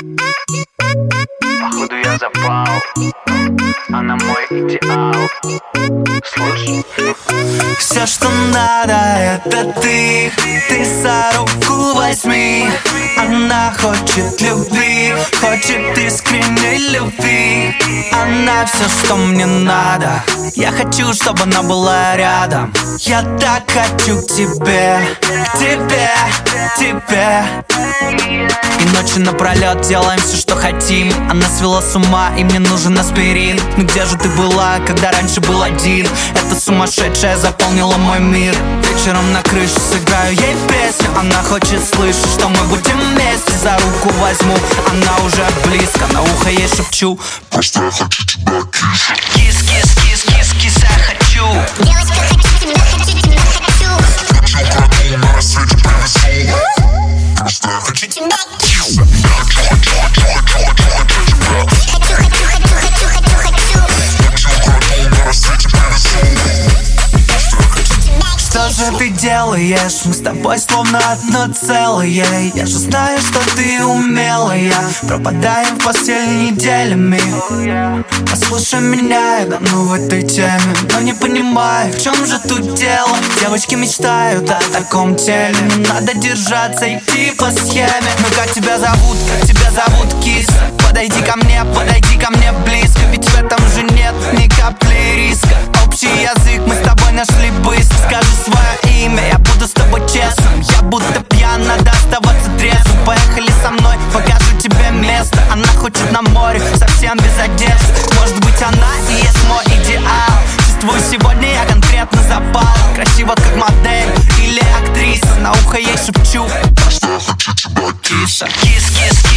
Походу я запал, она мой идеал. Слушай. Все, что надо, это ты за руку возьми. Она хочет любви, хочет искренней любви. Она все, что мне надо. Я хочу, чтобы она была рядом. Я так хочу к тебе, к тебе, к тебе. И ночи напролет делаем все, что хотим. Она свела с ума, и мне нужен аспирин. Ну где же ты была, когда раньше был один? Эта сумасшедшая заполнила мой мир. Вечером на крыше сыграю ей песню. Она хочет слышать, что мы будем вместе. За руку возьму, она уже близко. На ухо ей шепчу: просто я хочу тебя, киса. Кис, кис, кис, кис, кис, я хочу. Девочка, хочу тебя, хочу тебя, хочу. Хочу краду, на рассвете привезу. Просто я хочу тебя, киса. Что же ты делаешь? Мы с тобой словно одно целое. Я же знаю, что ты умелая. Пропадаем в постели неделями. Послушай меня, я давно в этой теме, но не понимаю, в чем же тут дело. Девочки мечтают о таком теле, но надо держаться, идти по схеме. Ну как тебя зовут, киса? Подойди ко мне близко. Ведь в этом же нет ни капли риска. Общий язык мы с тобой нашли быстро. Скажи свое имя, я буду с тобой честным. Я будто пьян, надо оставаться трезвым. Поехали со мной, покажу тебе место. Она хочет на море, совсем без одежды. Может быть, она и есть мой идеал. Чувствую, сегодня я конкретно запал. Красиво, как модель или актриса. На ухо ей шепчу: просто я хочу тебя, киса. Кис, кис,